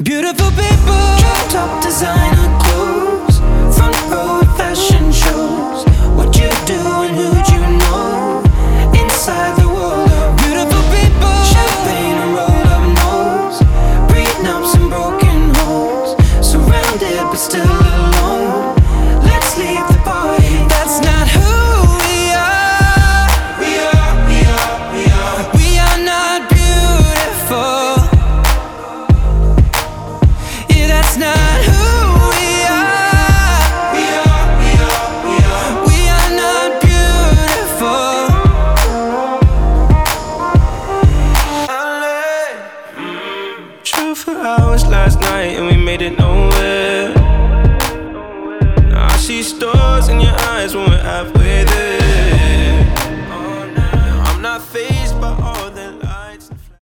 Beautiful people, top designer clothes, front row at fashion shows. What you do and who'd you know? Inside the world of beautiful people, champagne and rolled up nose, prenups and broken homes, surrounded but still alone. Let's leave the party. That's not who we are. We are not beautiful. Yeah, that's not who we are. We are not beautiful. Drove for hours last night and we made it nowhere. Now I see stars in your eyes when we're halfway there. I'm not fake.